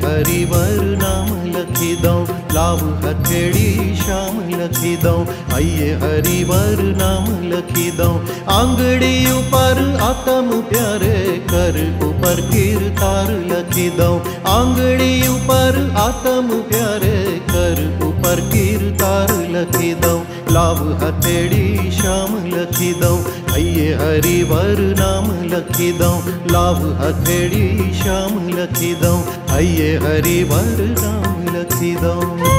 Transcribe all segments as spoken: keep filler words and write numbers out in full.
हरिवर नाम लखी दऊं, लाभ हथेड़ी शाम लखी दऊं, आइए हरिवर नाम लखी दऊं। आंगड़ी ऊपर आत्म प्यारे, कर ऊपर कीर्तार लखी दऊं। आंगड़ी ऊपर आत्म प्यारे, कर ऊपर कीर्तार लखी दऊं, लाभ हथेड़ी शाम लखी दऊं, आइए हरिवर नाम लखी दऊं। लाभ हथेड़ी शाम लखी दऊं, आइए हरिवर नाम लखी दऊं।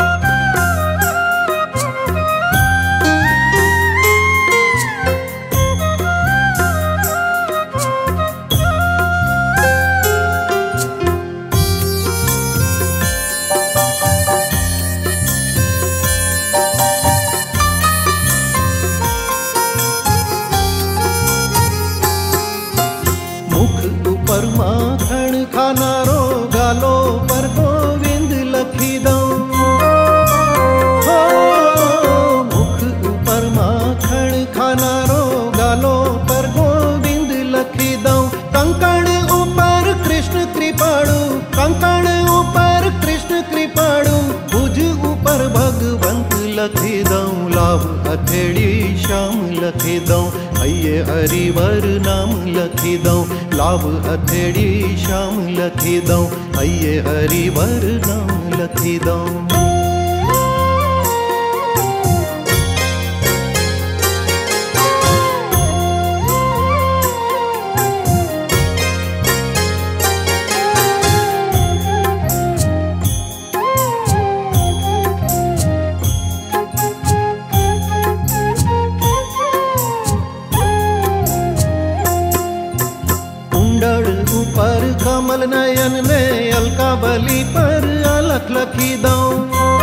ऊपर माखण खानारो, गालो पर गोविंद लखी दऊं। हो मुख ऊपर माखण खानारो, गालो पर गोविंद लखी दऊं। कंकण ऊपर कृष्ण कृपाणु, कंकण ऊपर कृष्ण कृपाणु, भुज ऊपर भगवंत लखी दऊं, लाभ हथेड़ी शाम लखी दऊं, आइए हरिवर नाम लखी दऊं। लाभ हथेड़ी शाम लखी दऊं, आइए हरिवर नाम लखी दऊं। ऊपर कमल नयन ने, अलका बलि पर अलख लखी दऊं।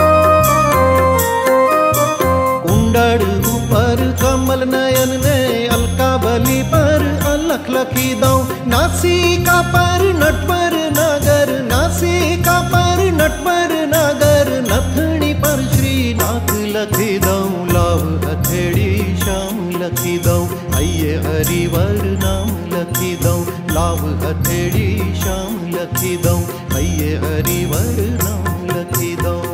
कुंडल ऊपर कमल नयन ने, अलका बलि पर अलख लखी दऊं। नासिका पर नटवर नागर, नासिका पर नटवर नागर, नथनी पर श्रीनाथ लखी दऊं, लाभ हथेड़ी शाम लखी दऊं, आइए हरिवर नाम लखी दऊं। लाभ हथेड़ी शाम लखी दऊं, आइए हरिवर नाम लखी दऊं।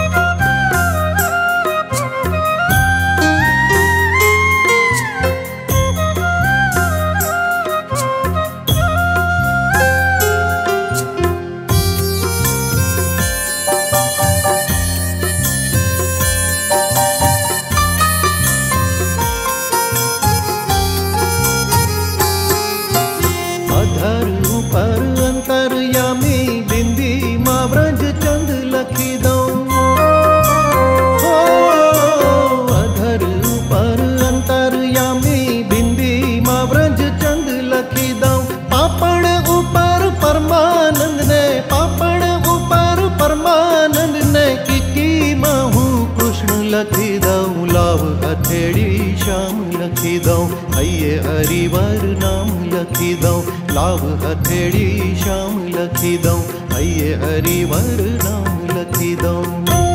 अधर ऊपर अंतर्यामी, बिंदी माँ ब्रज चंद लखी दऊं। हो अधर ऊपर अंतर्यामी, बिंदी माँ ब्रज चंद लखी दऊं। पापण ऊपर परमानंद ने, पापण ऊपर परमानंद ने, किकी माहू कृष्ण लखी दऊं, लाभ हथेड़ी शाम लखी दऊं, आइए हरिवर नाम लखी दऊं। लाभ हथेड़ी शाम लखी दऊं, आइए हरिवर नाम लखी दऊं।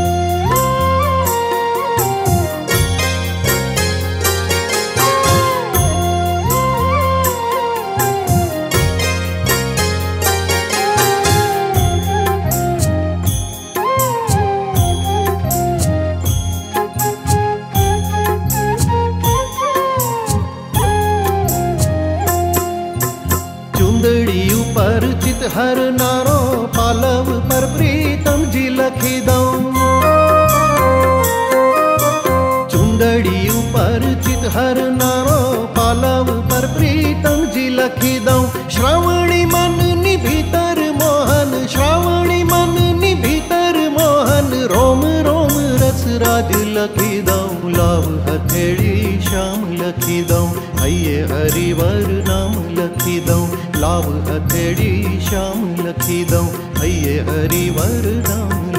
चुंदड़ी ऊपर चितहर नारो, पालव पर प्रीतम जी लखी दऊं। चुंदड़ी ऊपर चितहर नारो, पालव पर प्रीतम जी लखी दऊं। श्रावणी मन नि भीतर मोहन, श्रावणी मन नि भीतर मोहन, रोम रोम रस राज लखी दऊं, लाभ हथेड़ी शाम लखी दऊं, आइए हरिवर नाम लखी दऊं। लाभ हथेड़ी शाम लखी दऊं, आइए हरिवर नाम